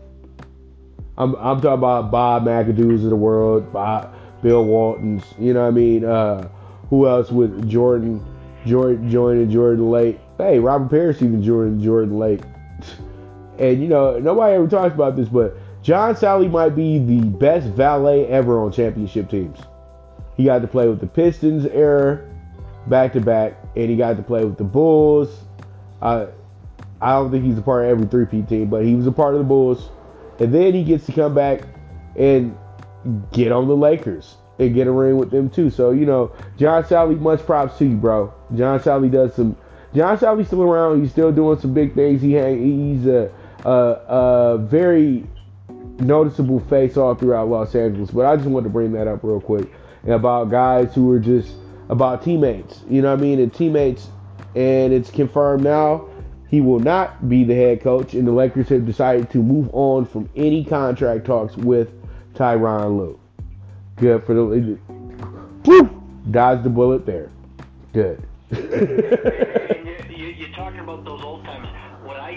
I'm I'm talking about Bob McAdoo's of the world, Bob, Bill Waltons. You know what I mean? Uh, who else with Jordan, Jordan joining Jordan Lake? Hey, Robert Parrish even joined Jordan Lake. And you know, nobody ever talks about this, but John Salley might be the best valet ever on championship teams. He got to play with the Pistons era, back to back, and he got to play with the Bulls. Uh, I don't think he's a part of every three-peat team, but he was a part of the Bulls. And then he gets to come back and get on the Lakers and get a ring with them too. So, you know, John Salley, much props to you, bro. John Salley does some... John Salley's still around. He's still doing some big things. He He's a, a, a very noticeable face all throughout Los Angeles. But I just wanted to bring that up real quick. About guys who are just... About teammates. You know what I mean? And teammates... And it's confirmed now... He will not be the head coach, and the Lakers have decided to move on from any contract talks with Tyronn Lue. Good for the... Whew, dodged the bullet there. Good. And you, you, you're talking about those old times. When I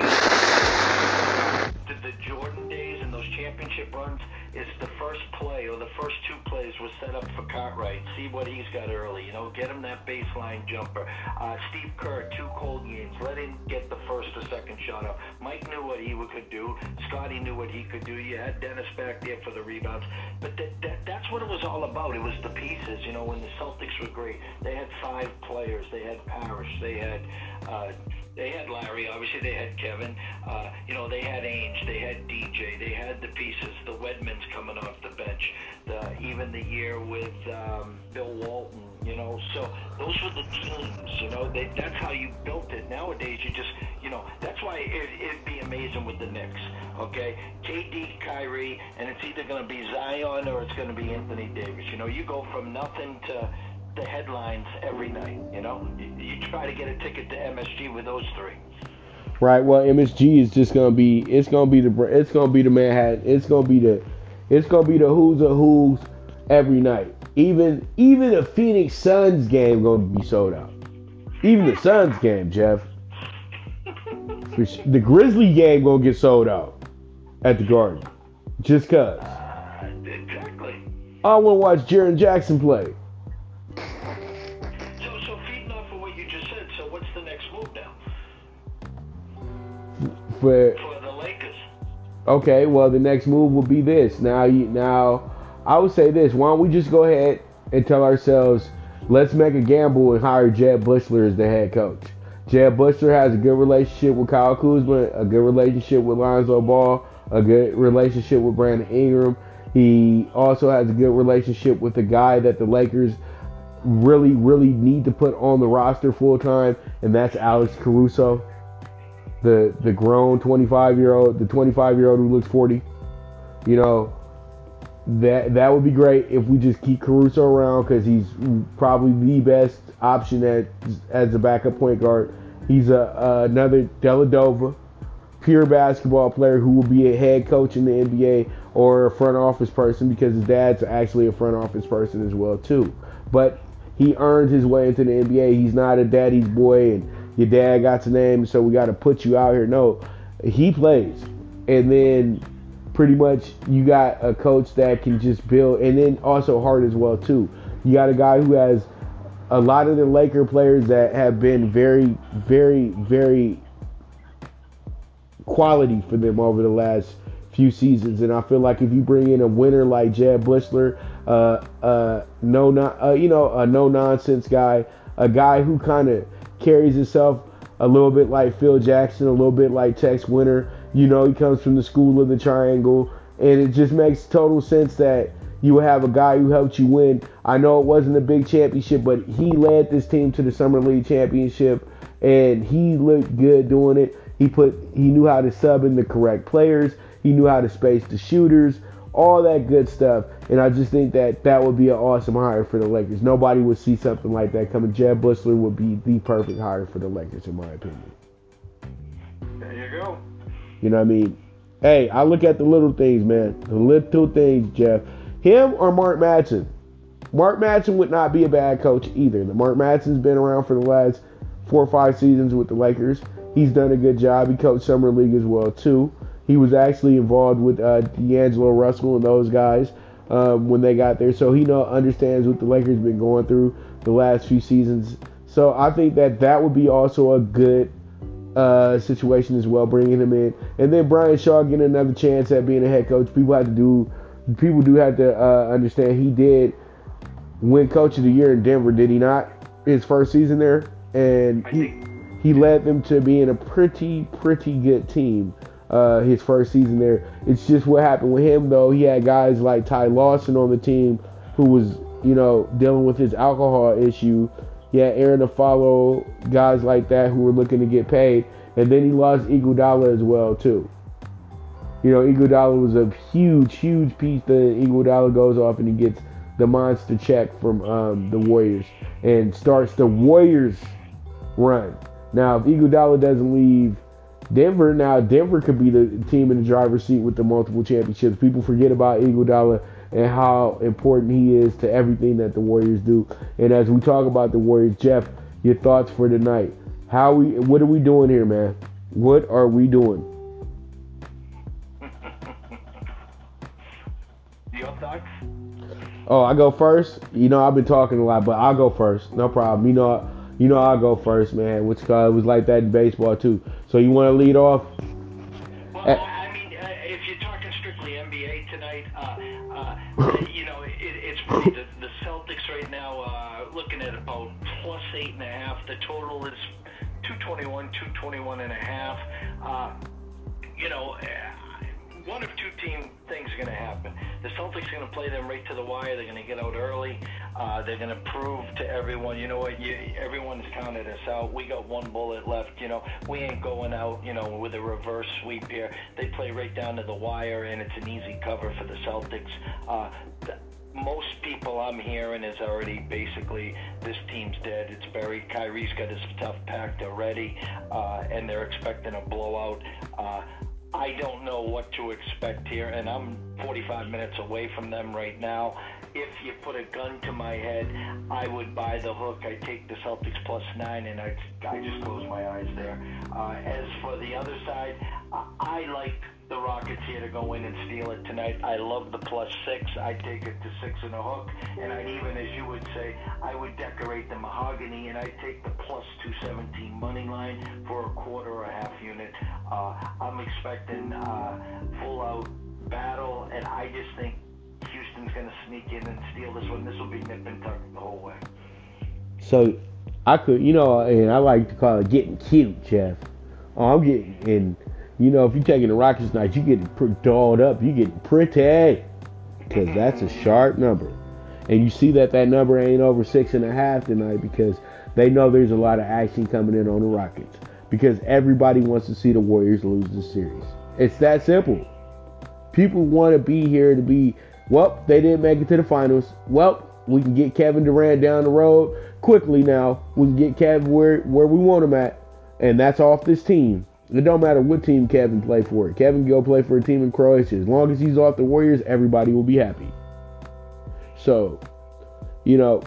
used to the, the Jordan days and those championship runs, is the first play or the first two plays was set up for Cartwright. See what he's got early. You know, get him that baseline jumper. Uh, Steve Kerr, two cold games. Let him get the first or second shot up. Mike knew what he could do. Scotty knew what he could do. You had Dennis back there for the rebounds. But that, that, that's what it was all about. It was the pieces. You know, when the Celtics were great, they had five players. They had Parrish. They had... Uh, They had Larry, obviously they had Kevin, uh, you know, they had Ainge, they had D J, they had the pieces, the Wedmans coming off the bench, the, even the year with um, Bill Walton, you know, so those were the teams, you know, they, that's how you built it. Nowadays you just, you know, that's why it, it'd be amazing with the Knicks, okay? K D, Kyrie, and it's either going to be Zion or it's going to be Anthony Davis, you know, you go from nothing to the headlines every night, you know. You, you try to get a ticket to M S G with those three. Right. Well, M S G is just gonna be. It's gonna be the. It's gonna be the Manhattan. It's gonna be the. It's gonna be the who's of who's every night. Even even the Phoenix Suns game gonna be sold out. Even the Suns game, Jeff. The Grizzly game gonna get sold out at the Garden, just cause. Uh, exactly. I wanna watch Jaren Jackson play. For, for the Lakers. Okay, well the next move will be this. Now, you, now I would say this. Why don't we just go ahead and tell ourselves, let's make a gamble and hire Jeb Bushler as the head coach. Jeb Bushler has a good relationship with Kyle Kuzma, a good relationship with Lonzo Ball, a good relationship with Brandon Ingram. He also has a good relationship with the guy that the Lakers really, really need to put on the roster full time, and that's Alex Caruso. The the grown twenty-five-year-old, the twenty-five-year-old who looks forty. You know, that that would be great if we just keep Caruso around because he's probably the best option at, as a backup point guard. He's a, uh, another Dellavedova, pure basketball player who will be a head coach in the N B A or a front office person because his dad's actually a front office person as well too. But he earned his way into the N B A. He's not a daddy's boy and your dad got your name, so we got to put you out here. No, he plays, and then pretty much you got a coach that can just build, and then also Hart as well too. You got a guy who has a lot of the Laker players that have been very, very, very quality for them over the last few seasons, and I feel like if you bring in a winner like Jeb Bushler, uh, uh, no, not, uh, you know, a no nonsense guy, a guy who kind of carries himself a little bit like Phil Jackson, a little bit like Tex Winter. You know, he comes from the school of the triangle, and it just makes total sense that you would have a guy who helped you win. I know it wasn't a big championship, but he led this team to the Summer League championship, and he looked good doing it. He put, he knew how to sub in the correct players. He knew how to space the shooters, all that good stuff. And I just think that that would be an awesome hire for the Lakers. Nobody would see something like that coming. Jeb Bushler would be the perfect hire for the Lakers, in my opinion. There you go. You know what I mean? Hey, I look at the little things, man. The little things, Jeff. Him or Mark Madsen? Mark Madsen would not be a bad coach either. The Mark Madsen's been around for the last four or five seasons with the Lakers. He's done a good job. He coached Summer League as well, too. He was actually involved with uh, D'Angelo Russell and those guys um, when they got there. So he know understands what the Lakers been going through the last few seasons. So I think that that would be also a good uh, situation as well, bringing him in. And then Brian Shaw getting another chance at being a head coach. People have to do, people do have to uh, understand he did win Coach of the Year in Denver, did he not? His first season there, and he he led them to being a pretty pretty good team. Uh, his first season there. It's just what happened with him, though. He had guys like Ty Lawson on the team who was, you know, dealing with his alcohol issue. He had Aaron Afalo, guys like that who were looking to get paid. And then he lost Iguodala as well, too. You know, Iguodala was a huge, huge piece. Then Iguodala goes off and he gets the monster check from um, the Warriors and starts the Warriors run. Now, if Iguodala doesn't leave Denver, now Denver could be the team in the driver's seat with the multiple championships. People forget about Iguodala and how important he is to everything that the Warriors do. And as we talk about the Warriors, Jeff, your thoughts for tonight? How we? What are we doing here, man? What are we doing? Your thoughts? Oh, I go first. You know, I've been talking a lot, but I'll go first. No problem. You know. You know I'll go first, man. Which uh, was like that in baseball too. So you want to lead off? Well, I mean, uh, if you're talking strictly N B A tonight, uh, uh, you know, it, it's funny. The, the Celtics right now uh, looking at about plus eight and a half. The total is two twenty-one, two twenty-one and a half. Uh, you know, one of two team things are going to happen. The Celtics are going to play them right to the wire. They're going to get out early. Uh, they're going to prove to everyone, you know what, you, everyone's counted us out. We got one bullet left. You know, we ain't going out, you know, with a reverse sweep here. They play right down to the wire, and it's an easy cover for the Celtics. Uh, the, most people I'm hearing is already basically this team's dead. It's buried. Kyrie's got his stuff packed already, uh, and they're expecting a blowout. Uh, I don't know what to expect here, and I'm forty-five minutes away from them right now. If you put a gun to my head, I would buy the hook. I take the Celtics plus nine, and I, I just close my eyes there. Uh, as for the other side, I, I like the Rockets here to go in and steal it tonight. I love the plus six. I'd take it to six and a hook, and I'd even, as you would say, I would decorate the mahogany, and I'd take the plus two seventeen money line for a quarter or a half unit. Uh, I'm expecting uh, full-out battle, and I just think Houston's going to sneak in and steal this one. This will be nip and tuck the whole way. So, I could, you know, and I like to call it getting cute, Jeff. Oh, I'm getting, and, you know, if you're taking the Rockets tonight, you getting pretty dolled up. You getting pretty, because that's a sharp number. And you see that that number ain't over six and a half tonight because they know there's a lot of action coming in on the Rockets. Because everybody wants to see the Warriors lose the series. It's that simple. People want to be here to be, well, they didn't make it to the finals. Well, we can get Kevin Durant down the road quickly now. We can get Kevin where, where we want him at. And that's off this team. It don't matter what team Kevin play for. Kevin can go play for a team in Croatia. As long as he's off the Warriors, everybody will be happy. So, you know,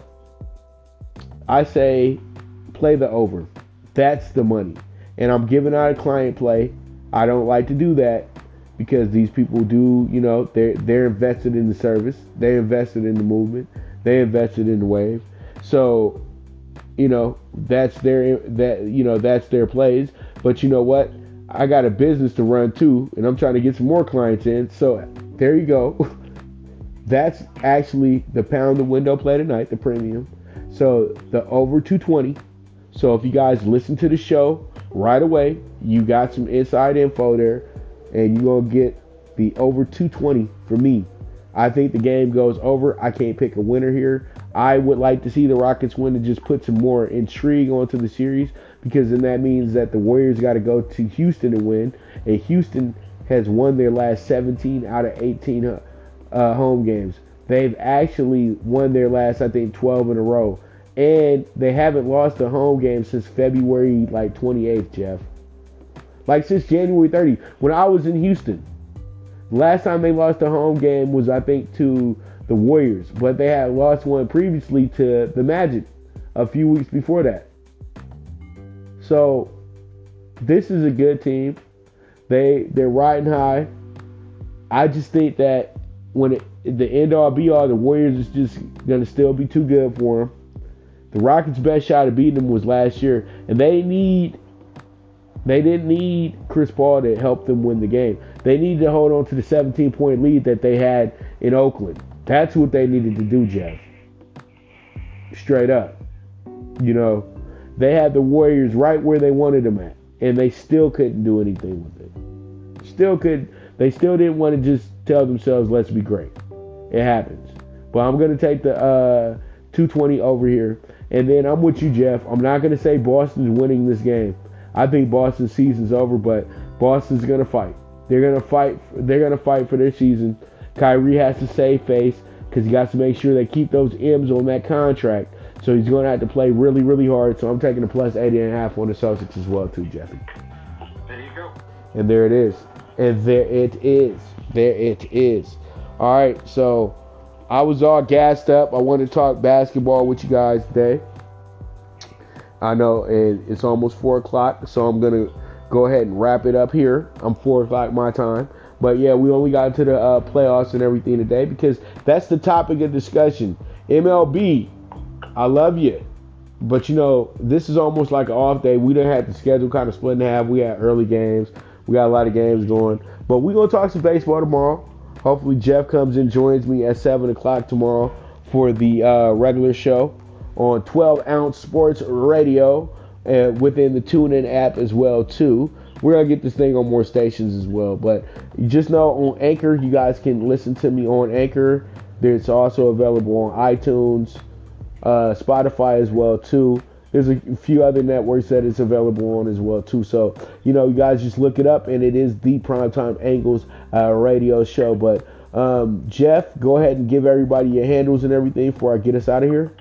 I say play the over. That's the money. And I'm giving out a client play. I don't like to do that because these people do, you know, they're, they're invested in the service. They're invested in the movement. They invested in the wave. So, you know, that's their, that, you know, that's their plays. But you know what? I got a business to run too, and I'm trying to get some more clients in. So there you go. That's actually the pound the window play tonight, the premium. So the over two twenty. So if you guys listen to the show right away, you got some inside info there, and you're going to get the over two twenty for me. I think the game goes over. I can't pick a winner here. I would like to see the Rockets win to just put some more intrigue onto the series, because then that means that the Warriors got to go to Houston to win, and Houston has won their last seventeen out of eighteen uh, home games. They've actually won their last, I think, twelve in a row, and they haven't lost a home game since February like twenty-eighth, Jeff. Like since January thirtieth, when I was in Houston. Last time they lost a home game was, I think, to the Warriors, but they had lost one previously to the Magic a few weeks before that. So this is a good team. They they're riding high. I just think that when it, the end all be all, the Warriors is just gonna still be too good for them. The Rockets' best shot at beating them was last year, and they need they didn't need Chris Paul to help them win the game. They needed to hold on to the seventeen point lead that they had in Oakland. That's what they needed to do, Jeff. Straight up. You know, they had the Warriors right where they wanted them at, and they still couldn't do anything with it. Still could. They still didn't want to just tell themselves, let's be great. It happens. But I'm going to take the uh, two twenty over here. And then I'm with you, Jeff. I'm not going to say Boston's winning this game. I think Boston's season's over, but Boston's going to fight. They're going to fight. They're going to fight for their season. Kyrie has to save face because he got to make sure they keep those M's on that contract. So he's going to have to play really, really hard. So I'm taking a plus eighty and a half on the Celtics as well, too, Jeffy. There you go. And there it is. And there it is. There it is. All right, so I was all gassed up. I wanted to talk basketball with you guys today. I know and it's almost four o'clock, so I'm going to go ahead and wrap it up here. I'm four o'clock my time. But, yeah, we only got to the uh, playoffs and everything today because that's the topic of discussion. M L B, I love you. But, you know, this is almost like an off day. We didn't have the schedule kind of split in half. We had early games. We got a lot of games going. But we're going to talk some baseball tomorrow. Hopefully Jeff comes and joins me at seven o'clock tomorrow for the uh, regular show on twelve ounce Sports Radio uh, within the TuneIn app as well, too. We're going to get this thing on more stations as well. But you just know on Anchor, you guys can listen to me on Anchor. It's also available on iTunes, uh, Spotify as well, too. There's a few other networks that it's available on as well, too. So, you know, you guys just look it up, and it is the Primetime Angles uh, radio show. But, um, Jeff, go ahead and give everybody your handles and everything before I get us out of here.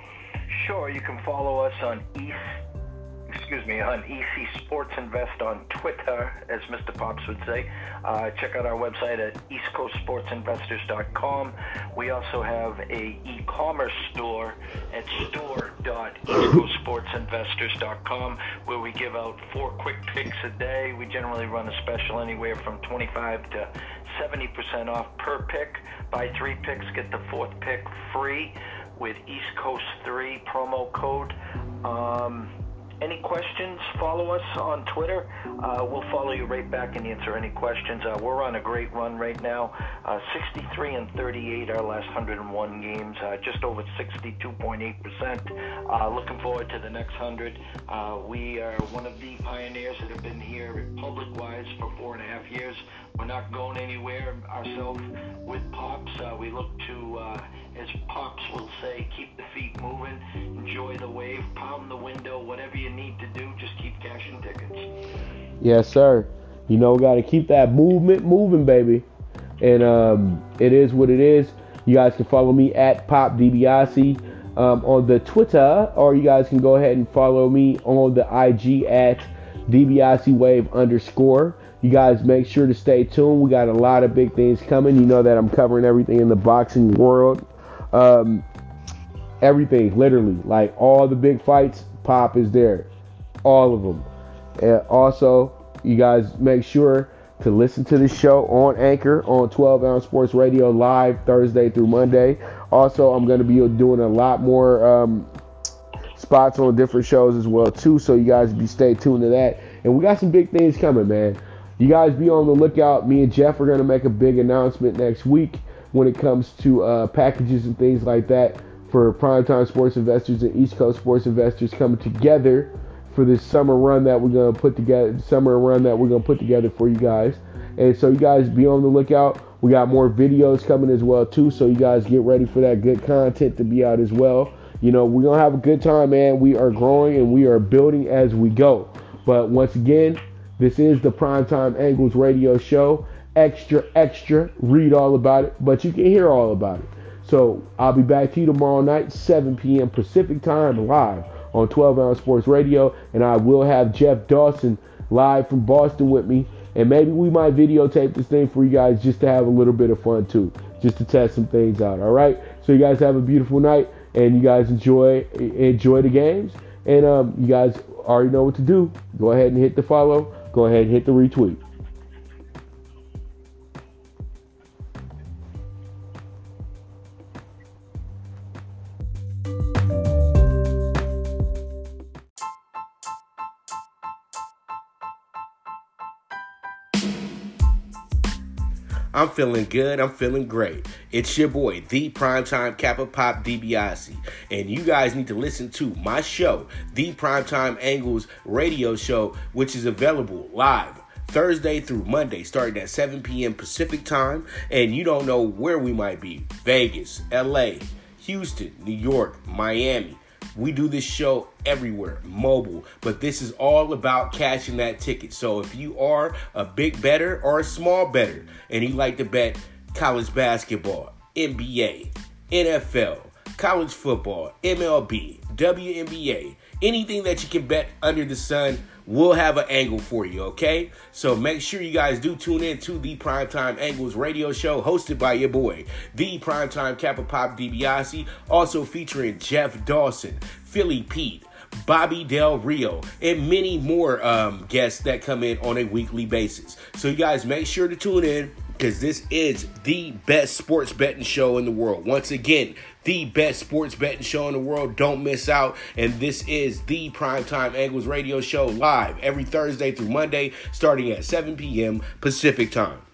Sure, you can follow us on East, excuse me, on E C Sports Invest on Twitter, as Mister Pops would say. Uh, check out our website at east coast sports investors dot com. We also have a e-commerce store at store dot east coast sports investors dot com where we give out four quick picks a day. We generally run a special anywhere from twenty-five to seventy percent off per pick. Buy three picks, get the fourth pick free with East Coast three promo code. Um, Any questions, follow us on Twitter. Uh, we'll follow you right back and answer any questions. Uh, we're on a great run right now. Uh, sixty-three and thirty-eight our last one hundred one games, uh, just over sixty-two point eight percent. Uh, looking forward to the next one hundred. Uh, we are one of the pioneers that have been here public-wise for four and a half years. We're not going anywhere ourselves with Pops. Uh, we look to, uh, as Pops will say, keep the feet moving, enjoy the wave, pound the window, whatever you need to do, just keep cashing tickets. Yes, sir. You know, we got to keep that movement moving, baby. And um, it is what it is. You guys can follow me at Pop DiBiase um, on the Twitter, or you guys can go ahead and follow me on the I G at DiBiaseWave underscore. You guys make sure to stay tuned. We got a lot of big things coming. You know that I'm covering everything in the boxing world. Um, everything, literally. Like all the big fights, Pop is there. All of them. And also, you guys make sure to listen to the show on Anchor on twelve ounce Sports Radio live Thursday through Monday. Also, I'm going to be doing a lot more um, spots on different shows as well too, so you guys be stay tuned to that. And we got some big things coming, man. You guys be on the lookout. Me and Jeff are going to make a big announcement next week when it comes to uh, packages and things like that for primetime sports investors and East Coast sports investors coming together for this summer run that we're going to put together, summer run that we're going to put together for you guys. And so you guys be on the lookout. We got more videos coming as well too, so you guys get ready for that good content to be out as well. You know, we're going to have a good time, man. We are growing and we are building as we go. But once again, this is the Primetime Angles Radio Show. Extra, extra. Read all about it, but you can hear all about it. So I'll be back to you tomorrow night, seven p.m. Pacific time, live on twelve ounce Sports Radio. And I will have Jeff Dawson live from Boston with me. And maybe we might videotape this thing for you guys just to have a little bit of fun too, just to test some things out. All right. So you guys have a beautiful night, and you guys enjoy enjoy the games. And um, you guys already know what to do. Go ahead and hit the follow. Go ahead and hit the retweet. I'm feeling good. I'm feeling great. It's your boy, the Primetime Kappa Pop DiBiase. And you guys need to listen to my show, the Primetime Angles Radio Show, which is available live Thursday through Monday, starting at seven p.m. Pacific time. And you don't know where we might be. Vegas, L A, Houston, New York, Miami. We do this show everywhere, mobile, but this is all about cashing that ticket. So if you are a big bettor or a small bettor and you like to bet college basketball, N B A, N F L, college football, M L B, W N B A, anything that you can bet under the sun, we'll have an angle for you, okay? So make sure you guys do tune in to the Primetime Angles Radio Show, hosted by your boy, the Primetime Kappa Pop DiBiase, also featuring Jeff Dawson, Philly Pete, Bobby Del Rio, and many more um, guests that come in on a weekly basis. So you guys make sure to tune in, because this is the best sports betting show in the world. Once again, the best sports betting show in the world. Don't miss out. And this is the Primetime Angles Radio Show, live every Thursday through Monday, starting at seven p.m. Pacific time.